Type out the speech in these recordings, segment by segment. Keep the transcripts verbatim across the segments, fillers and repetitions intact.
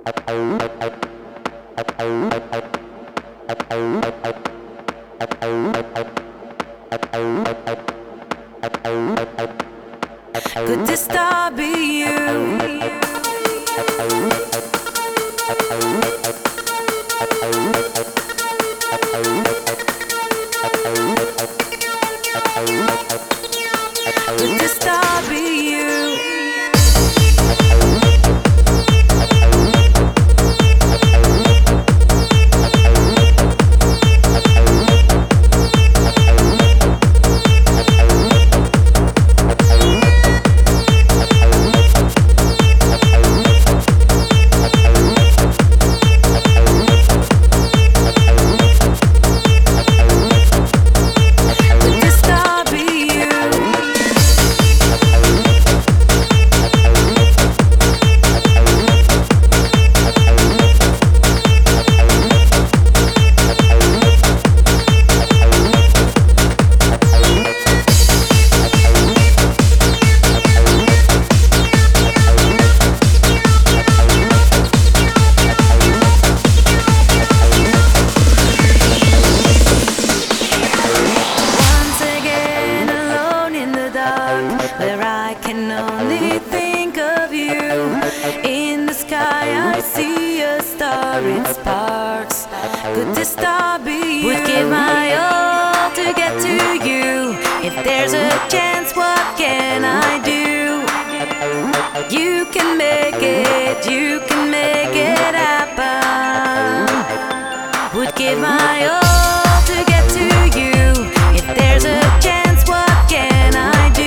Could this star be you? Could this star be you? Where I can only think of you. In the sky I see a star in sparks. Could this star be you? Would give my all to get to you. If there's a chance, what can I do? You can make it, you can make it happen. Would give my all to get to you. If there's a chance, what can I do?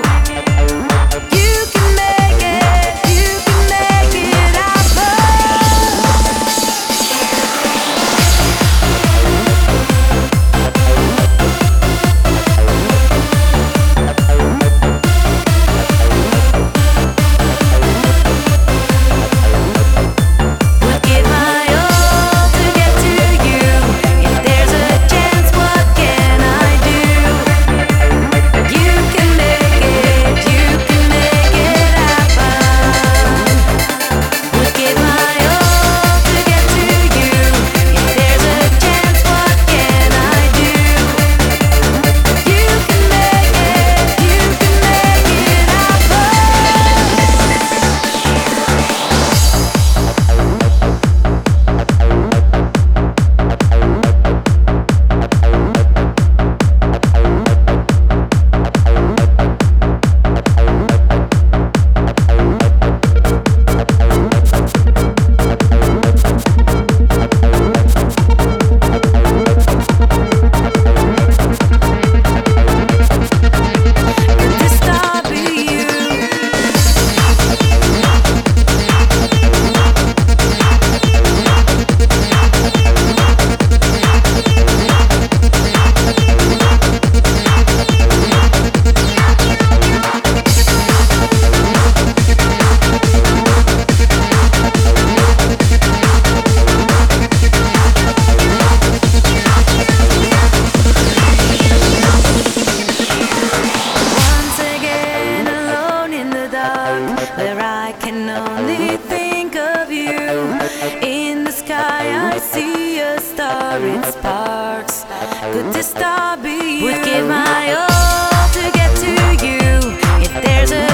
Where I can only think of you. In the sky I see a star in sparks. Could this star be you? Would give my all to get to you. If there's a